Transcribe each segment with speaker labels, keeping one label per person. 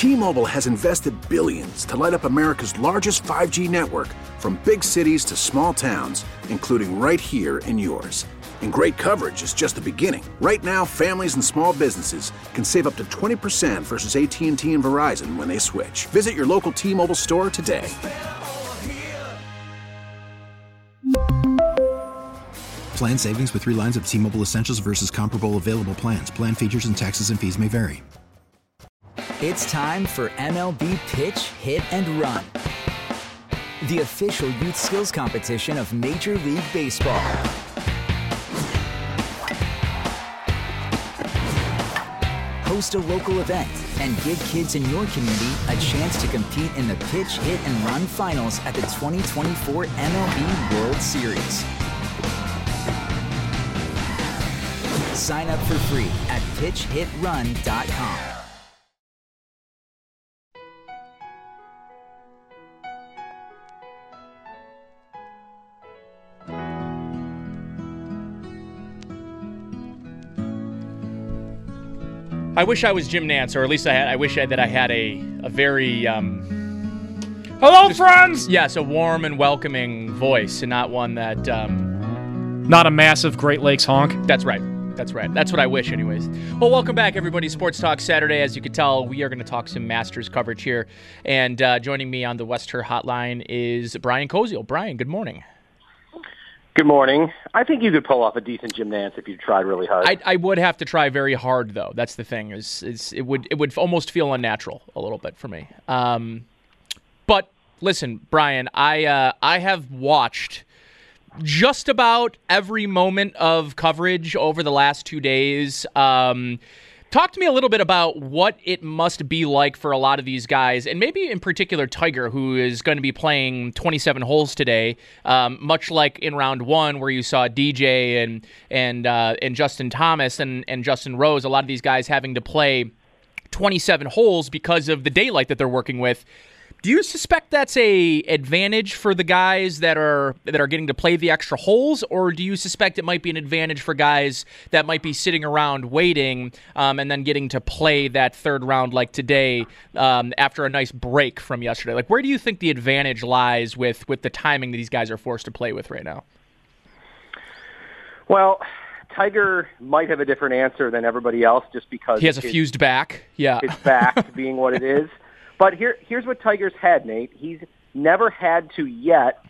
Speaker 1: T-Mobile has invested billions to light up America's largest 5G network, from big cities to small towns, including right here in yours. And great coverage is just the beginning. Right now, families and small businesses can save up to 20% versus AT&T and Verizon when they switch. Visit your local T-Mobile store today.
Speaker 2: Plan savings with 3 lines of T-Mobile Essentials versus comparable available plans. Plan features and taxes and fees may vary.
Speaker 3: It's time for MLB Pitch, Hit, and Run, the official youth skills competition of Major League Baseball. Host a local event and give kids in your community a chance to compete in the Pitch, Hit, and Run finals at the 2024 MLB World Series. Sign up for free at pitchhitrun.com.
Speaker 4: I wish I was Jim Nantz, or at least I wish that I had a very
Speaker 5: hello, friends.
Speaker 4: Yes, a warm and welcoming voice, and not one that
Speaker 5: not a massive Great Lakes honk.
Speaker 4: That's right. That's what I wish, anyways. Well, welcome back, everybody. Sports Talk Saturday. As you can tell, we are going to talk some Masters coverage here, and joining me on the Wester Hotline is Brian Koziel. Brian, good morning.
Speaker 6: Good morning. I think you could pull off a decent Jim Nantz if you tried really hard.
Speaker 4: I would have to try very hard, though. That's the thing. It would almost feel unnatural a little bit for me. But listen, Brian, I have watched just about every moment of coverage over the last 2 days. Talk to me a little bit about what it must be like for a lot of these guys, and maybe in particular Tiger, who is going to be playing 27 holes today, much like in round one where you saw DJ and Justin Thomas and Justin Rose, a lot of these guys having to play 27 holes because of the daylight that they're working with. Do you suspect that's a advantage for the guys that are getting to play the extra holes, or do you suspect it might be an advantage for guys that might be sitting around waiting and then getting to play that third round like today after a nice break from yesterday? Like, where do you think the advantage lies with the timing that these guys are forced to play with right now?
Speaker 6: Well, Tiger might have a different answer than everybody else just because
Speaker 4: he has a fused back. Yeah,
Speaker 6: his back being what it is. But here's what Tiger's had, Nate. He's never had to yet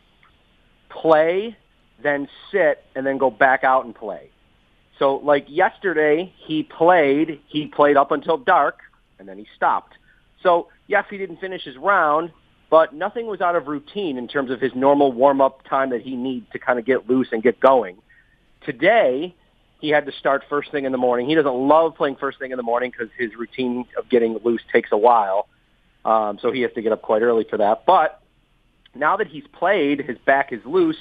Speaker 6: play, then sit, and then go back out and play. So, like yesterday, he played up until dark, and then he stopped. So, yes, he didn't finish his round, but nothing was out of routine in terms of his normal warm-up time that he needs to kind of get loose and get going. Today, he had to start first thing in the morning. He doesn't love playing first thing in the morning because his routine of getting loose takes a while. So he has to get up quite early for that. But now that he's played, his back is loose.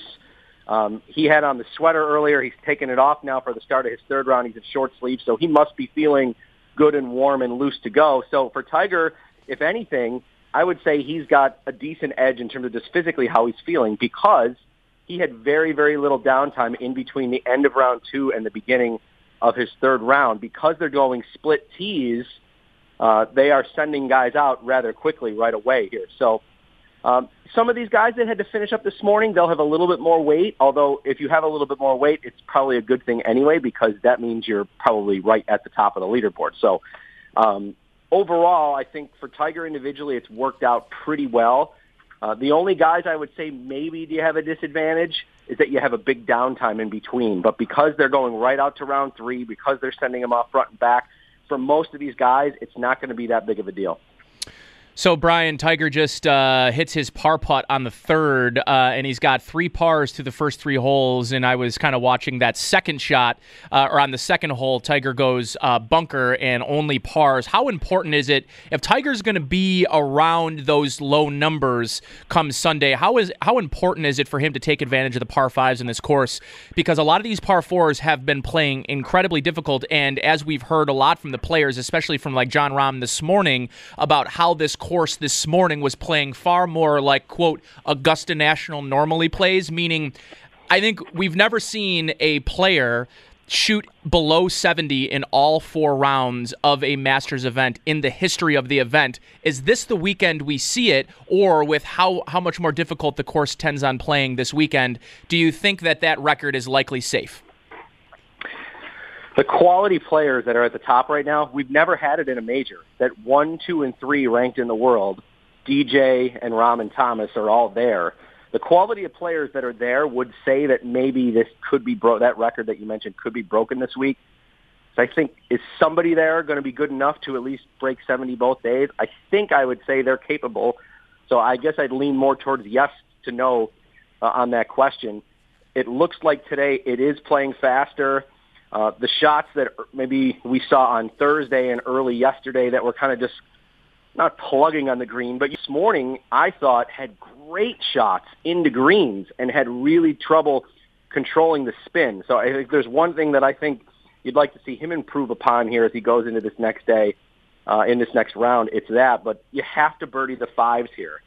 Speaker 6: He had on the sweater earlier. He's taken it off now for the start of his third round. He's in short sleeves, so he must be feeling good and warm and loose to go. So for Tiger, if anything, I would say he's got a decent edge in terms of just physically how he's feeling because he had very, very little downtime in between the end of round two and the beginning of his third round. Because they're going split tees, they are sending guys out rather quickly right away here. So some of these guys that had to finish up this morning, they'll have a little bit more weight, although if you have a little bit more weight, it's probably a good thing anyway because that means you're probably right at the top of the leaderboard. So overall, I think for Tiger individually, it's worked out pretty well. The only guys I would say maybe do you have a disadvantage is that you have a big downtime in between. But because they're going right out to round three, because they're sending them off front and back, for most of these guys, it's not going to be that big of a deal.
Speaker 4: So, Brian, Tiger just hits his par putt on the third, and he's got 3 pars through the first 3 holes, and I was kind of watching that second shot, or on the second hole, Tiger goes bunker and only pars. How important is it, if Tiger's going to be around those low numbers come Sunday, how important is it for him to take advantage of the par 5s in this course? Because a lot of these par 4s have been playing incredibly difficult, and as we've heard a lot from the players, especially from like Jon Rahm this morning, about how this course this morning was playing far more like, quote, Augusta National normally plays, meaning I think we've never seen a player shoot below 70 in all 4 rounds of a Masters event in the history of the event. Is this the weekend we see it, or with how much more difficult the course tends on playing this weekend, do you think that record is likely safe?
Speaker 6: The quality players that are at the top right now, we've never had it in a major. That 1, 2, and 3 ranked in the world, DJ and Rahm and Thomas are all there. The quality of players that are there would say that maybe this could be that record that you mentioned could be broken this week. So I think, is somebody there going to be good enough to at least break 70 both days? I think I would say they're capable. So I guess I'd lean more towards yes to no on that question. It looks like today it is playing faster. The shots that maybe we saw on Thursday and early yesterday that were kind of just not plugging on the green, but this morning I thought had great shots into greens and had really trouble controlling the spin. So I think there's one thing that I think you'd like to see him improve upon here as he goes into this next day, in this next round. It's that, but you have to birdie the 5s here.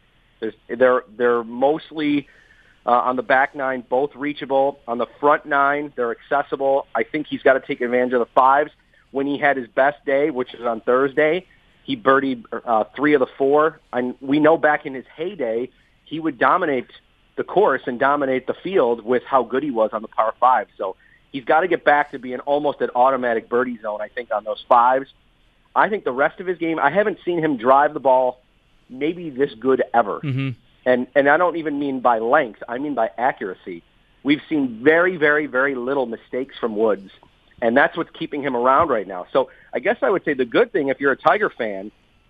Speaker 6: They're mostly on the back 9, both reachable. On the front 9, they're accessible. I think he's got to take advantage of the 5s. When he had his best day, which is on Thursday, he birdied 3 of the 4. And we know back in his heyday, he would dominate the course and dominate the field with how good he was on the par 5. So he's got to get back to being almost an automatic birdie zone, I think, on those 5s. I think the rest of his game, I haven't seen him drive the ball maybe this good ever. Mm-hmm. And I don't even mean by length. I mean by accuracy. We've seen very, very, very little mistakes from Woods, and that's what's keeping him around right now. So I guess I would say the good thing, if you're a Tiger fan,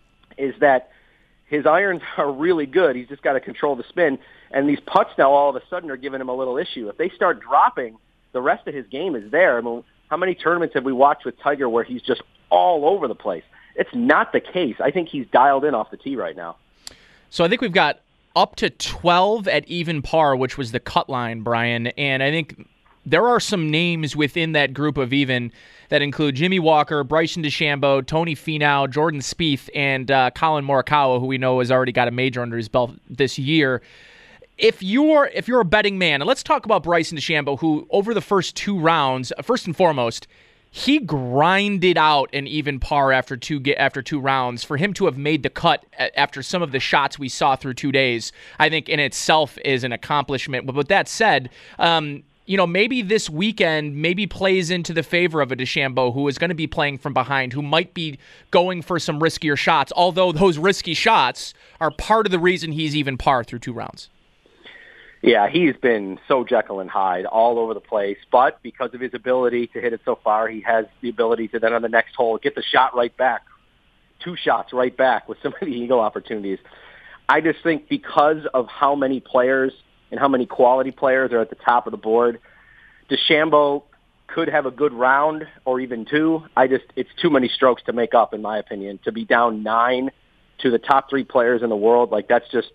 Speaker 6: is that his irons are really good. He's just got to control the spin. And these putts now all of a sudden are giving him a little issue. If they start dropping, the rest of his game is there. I mean, how many tournaments have we watched with Tiger where he's just all over the place? It's not the case. I think he's dialed in off the tee right now.
Speaker 4: So I think we've got up to 12 at even par, which was the cut line, Brian. And I think there are some names within that group of even that include Jimmy Walker, Bryson DeChambeau, Tony Finau, Jordan Spieth, and Colin Morikawa, who we know has already got a major under his belt this year. If you're a betting man, and let's talk about Bryson DeChambeau, who over the first 2 rounds, first and foremost, he grinded out an even par after two rounds. For him to have made the cut after some of the shots we saw through 2 days, I think in itself is an accomplishment. But with that said, maybe this weekend maybe plays into the favor of a DeChambeau who is going to be playing from behind, who might be going for some riskier shots, although those risky shots are part of the reason he's even par through 2 rounds.
Speaker 6: Yeah, he's been so Jekyll and Hyde all over the place, but because of his ability to hit it so far, he has the ability to then on the next hole get the shot right back, 2 shots right back with some of the eagle opportunities. I just think because of how many players and how many quality players are at the top of the board, DeChambeau could have a good round or even 2. It's too many strokes to make up, in my opinion, to be down 9 to the top 3 players in the world. Like that's just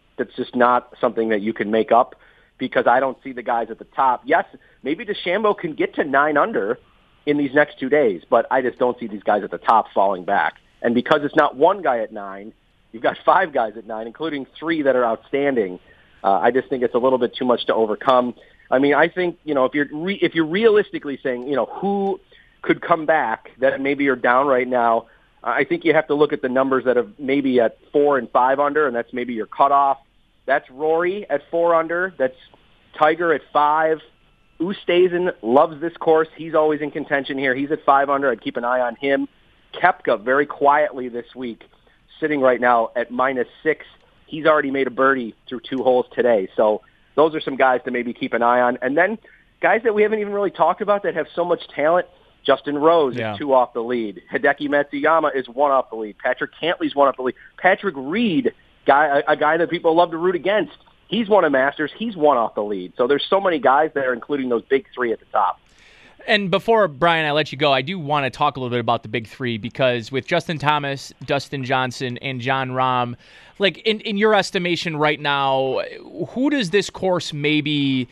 Speaker 6: not something that you can make up, because I don't see the guys at the top. Yes, maybe DeChambeau can get to 9 under in these next 2 days, but I just don't see these guys at the top falling back. And because it's not one guy at 9, you've got 5 guys at 9, including 3 that are outstanding. I just think it's a little bit too much to overcome. I mean, I think, if you're realistically saying, who could come back that maybe you're down right now, I think you have to look at the numbers that are maybe at 4 and 5 under, and that's maybe your cutoff. That's Rory at 4 under. That's Tiger at 5. Oosthuizen loves this course. He's always in contention here. He's at 5 under. I'd keep an eye on him. Koepka very quietly this week, sitting right now at -6. He's already made a birdie through 2 holes today. So those are some guys to maybe keep an eye on. And then guys that we haven't even really talked about that have so much talent. Justin Rose is 2 off the lead. Hideki Matsuyama is 1 off the lead. Patrick Cantley's 1 off the lead. Patrick Reed, a guy that people love to root against, he's won a Masters. He's 1 off the lead. So there's so many guys there, including those big 3 at the top.
Speaker 4: And before, Brian, I let you go, I do want to talk a little bit about the big 3, because with Justin Thomas, Dustin Johnson, and Jon Rahm, like in your estimation right now, who does this course maybe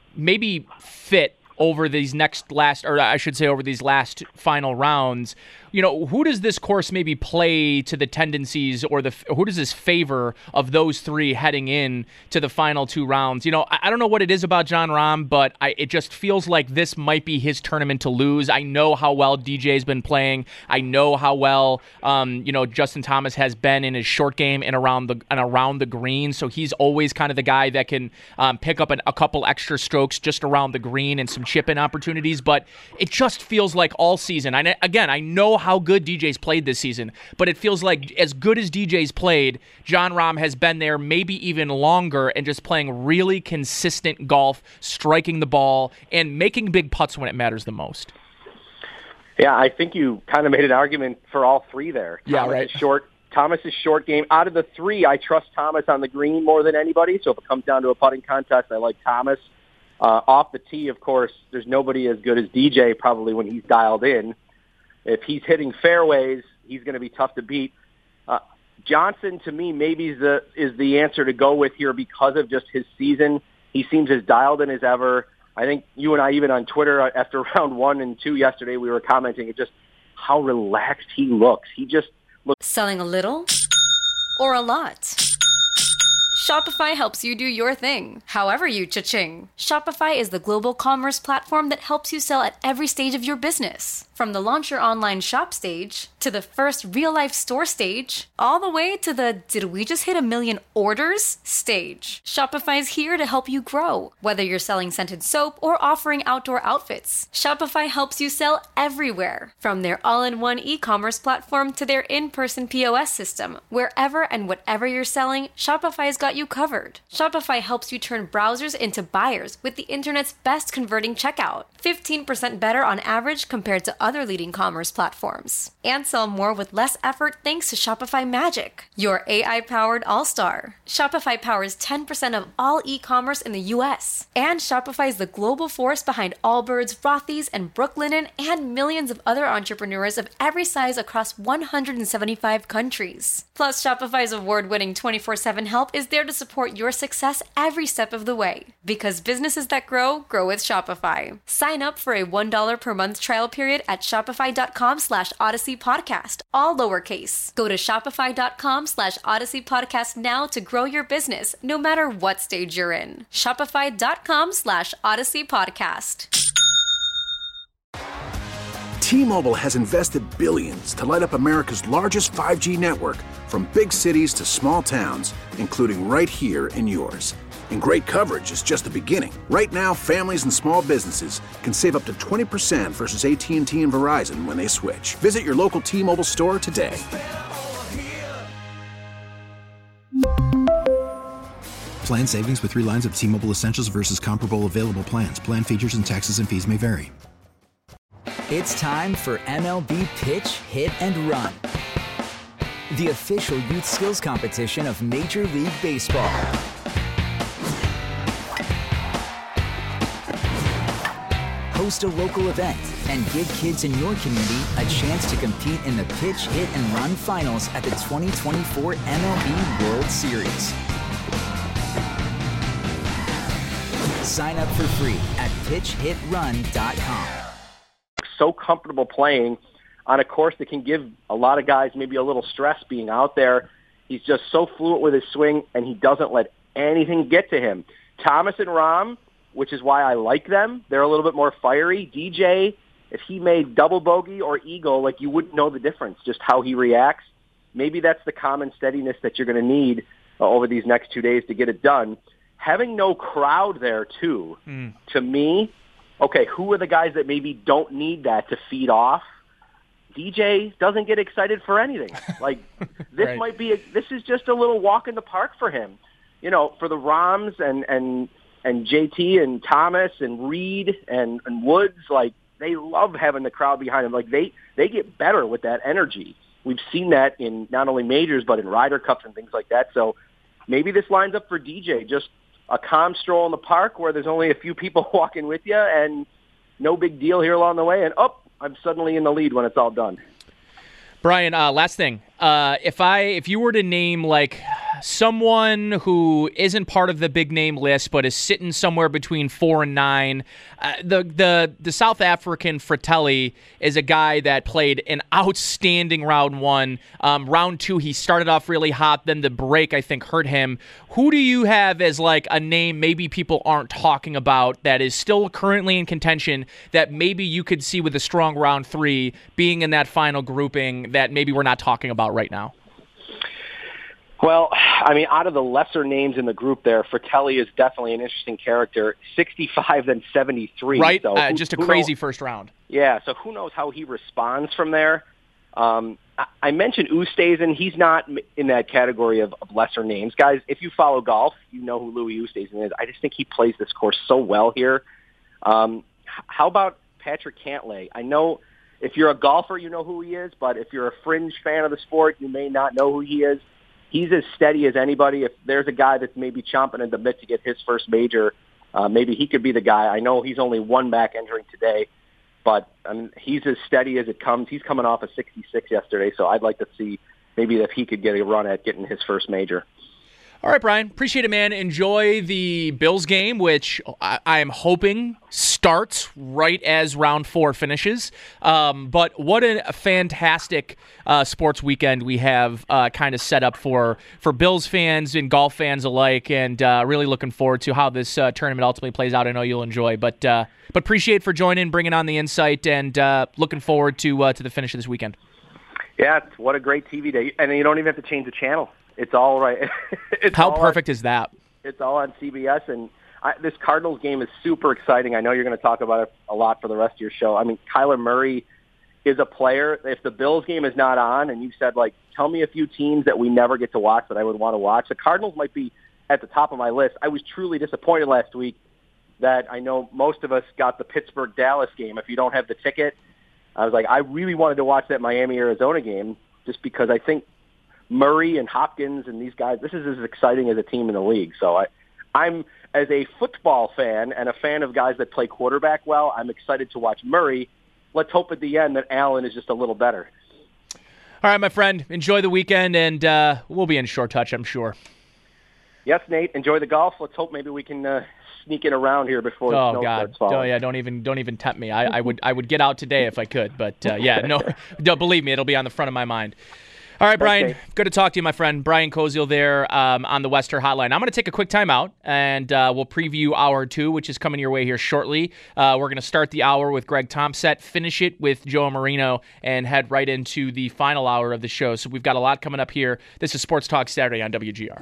Speaker 4: fit over these last final rounds? who does this course maybe play to the tendencies, or who does this favor of those three heading in to the final two rounds? I don't know what it is about Jon Rahm, but it just feels like this might be his tournament to lose. I know how well DJ's been playing. I know how well Justin Thomas has been in his short game and around the green. So he's always kind of the guy that can pick up a couple extra strokes just around the green and some chip-in opportunities. But it just feels like all season. I know how good DJ's played this season, but it feels like as good as DJ's played, Jon Rahm has been there maybe even longer and just playing really consistent golf, striking the ball, and making big putts when it matters the most.
Speaker 6: Yeah, I think you kind of made an argument for all three there.
Speaker 4: Yeah, right.
Speaker 6: Thomas's short game. Out of the three, I trust Thomas on the green more than anybody. So if it comes down to a putting contest, I like Thomas. Off the tee, of course, there's nobody as good as DJ probably when he's dialed in. If he's hitting fairways, he's going to be tough to beat. Johnson, to me, maybe is the answer to go with here because of just his season. He seems as dialed in as ever. I think you and I, even on Twitter, after round 1 and 2 yesterday, we were commenting at just how relaxed he looks. He just looks...
Speaker 7: Selling a little or a lot? Shopify helps you do your thing, however you cha-ching. Shopify is the global commerce platform that helps you sell at every stage of your business. From the launch your online shop stage, to the first real-life store stage, all the way to the did we just hit 1 million orders stage. Shopify's here to help you grow. Whether you're selling scented soap or offering outdoor outfits, Shopify helps you sell everywhere. From their all-in-one e-commerce platform to their in-person POS system, wherever and whatever you're selling, Shopify's got you covered. Shopify helps you turn browsers into buyers with the internet's best converting checkout. 15% better on average compared to other leading commerce platforms. And sell more with less effort thanks to Shopify Magic, your AI-powered all-star. Shopify powers 10% of all e-commerce in the U.S. And Shopify is the global force behind Allbirds, Rothy's, and Brooklinen, and millions of other entrepreneurs of every size across 175 countries. Plus, Shopify's award-winning 24/7 help is there to support your success every step of the way. Because businesses that grow with Shopify. Sign up for a $1 per month trial period at shopify.com/Odyssey Podcast, all lowercase. Go to shopify.com/Odyssey Podcast now to grow your business, no matter what stage you're in. Shopify.com/Odyssey Podcast.
Speaker 1: T-Mobile has invested billions to light up America's largest 5G network, from big cities to small towns, including right here in yours. And great coverage is just the beginning. Right now, families and small businesses can save up to 20% versus AT&T and Verizon when they switch. Visit your local T-Mobile store today.
Speaker 2: Plan savings with 3 lines of T-Mobile Essentials versus comparable available plans. Plan features and taxes and fees may vary.
Speaker 3: It's time for MLB Pitch, Hit, and Run, the official youth skills competition of Major League Baseball. Host a local event and give kids in your community a chance to compete in the Pitch, Hit, and Run finals at the 2024 MLB World Series. Sign up for free at pitchhitrun.com.
Speaker 6: So comfortable playing on a course that can give a lot of guys maybe a little stress being out there. He's just so fluent with his swing, and he doesn't let anything get to him. Thomas and Rahm, which is why I like them, they're a little bit more fiery. DJ, if he made double bogey or eagle, like, you wouldn't know the difference, just how he reacts. Maybe that's the common steadiness that you're going to need over these next 2 days to get it done. Having no crowd there, too, to me, okay, who are the guys that maybe don't need that to feed off? DJ doesn't get excited for anything. Like, this
Speaker 4: right.
Speaker 6: might be this is just a little walk in the park for him. You know, for the Rahms and JT and Thomas and Reed and Woods, like, they love having the crowd behind them. Like, they get better with that energy. We've seen that in not only majors but in Ryder Cups and things like that. So maybe this lines up for DJ, just a calm stroll in the park where there's only a few people walking with you and no big deal here along the way. And, I'm suddenly in the lead when it's all done.
Speaker 4: Brian, last thing. If you were to name, like, someone who isn't part of the big name list but is sitting somewhere between 4 and 9. The South African Fratelli is a guy that played an outstanding round 1. Round 2, he started off really hot, then the break, I think, hurt him. Who do you have as like a name maybe people aren't talking about that is still currently in contention that maybe you could see with a strong round 3 being in that final grouping that maybe we're not talking about right now?
Speaker 6: Well, I mean, out of the lesser names in the group there, Fratelli is definitely an interesting character. 65, then 73.
Speaker 4: Right,
Speaker 6: so
Speaker 4: just a crazy first round.
Speaker 6: Yeah, so who knows how he responds from there. I mentioned Oosthuizen. He's not in that category of lesser names. Guys, if you follow golf, you know who Louis Oosthuizen is. I just think he plays this course so well here. How about Patrick Cantlay? I know if you're a golfer, you know who he is, but if you're a fringe fan of the sport, you may not know who he is. He's as steady as anybody. If there's a guy that's maybe chomping at the bit to get his first major, maybe he could be the guy. I know he's only one back entering today, but he's as steady as it comes. He's coming off a 66 yesterday, so I'd like to see maybe if he could get a run at getting his first major.
Speaker 4: All right, Brian. Appreciate it, man. Enjoy the Bills game, which I am hoping starts right as round 4 finishes. But what a fantastic sports weekend we have kind of set up for Bills fans and golf fans alike, and really looking forward to how this tournament ultimately plays out. I know you'll enjoy. But appreciate for joining, bringing on the insight, and looking forward to the finish of this weekend.
Speaker 6: Yeah, what a great TV day. And you don't even have to change the channel. It's all right.
Speaker 4: How perfect is that?
Speaker 6: It's all on CBS, and this Cardinals game is super exciting. I know you're going to talk about it a lot for the rest of your show. I mean, Kyler Murray is a player. If the Bills game is not on, and you said, like, tell me a few teams that we never get to watch that I would want to watch, the Cardinals might be at the top of my list. I was truly disappointed last week that I know most of us got the Pittsburgh-Dallas game. If you don't have the ticket, I was like, I really wanted to watch that Miami-Arizona game just because I think Murray and Hopkins and these guys, this is as exciting as a team in the league. So I'm, as a football fan and a fan of guys that play quarterback well, I'm excited to watch Murray. Let's hope at the end that Allen is just a little better.
Speaker 4: All right, my friend, enjoy the weekend, and we'll be in short touch, I'm sure.
Speaker 6: Yes, Nate, enjoy the golf. Let's hope maybe we can sneak in around here before the snow starts falling.
Speaker 4: Oh yeah, don't even tempt me. I would get out today if I could, but don't believe me, it'll be on the front of my mind. All right, Brian, good to talk to you, my friend. Brian Koziel there on the Wester Hotline. I'm going to take a quick timeout, and we'll preview Hour 2, which is coming your way here shortly. We're going to start the hour with Greg Thompson, finish it with Joe Marino, and head right into the final hour of the show. So we've got a lot coming up here. This is Sports Talk Saturday on WGR.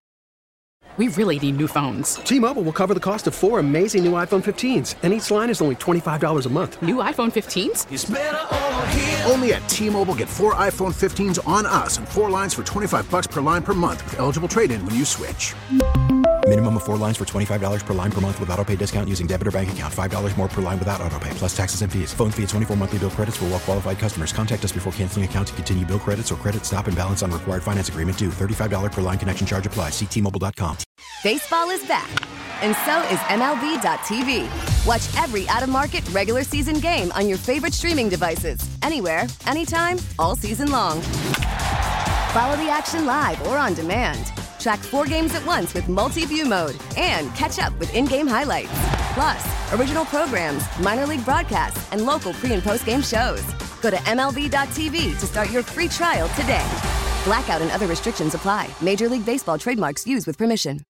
Speaker 8: We really need new phones.
Speaker 9: T-Mobile will cover the cost of 4 amazing new iPhone 15s, and each line is only $25 a month.
Speaker 8: New iPhone 15s?
Speaker 1: It's better over here. Only at T-Mobile, get 4 iPhone 15s on us and 4 lines for $25 per line per month with eligible trade-in when you switch.
Speaker 2: Minimum of 4 lines for $25 per line per month with autopay discount using debit or bank account. $5 more per line without autopay, plus taxes and fees. Phone fee at 24 monthly bill credits for well-qualified customers. Contact us before canceling account to continue bill credits or credit stop and balance on required finance agreement due. $35 per line connection charge applies. See T-Mobile.com.
Speaker 10: Baseball is back, and so is MLB.tv. Watch every out-of-market regular season game on your favorite streaming devices. Anywhere, anytime, all season long. Follow the action live or on demand. Track 4 games at once with multi-view mode and catch up with in-game highlights. Plus, original programs, minor league broadcasts, and local pre- and post-game shows. Go to MLB.tv to start your free trial today. Blackout and other restrictions apply. Major League Baseball trademarks used with permission.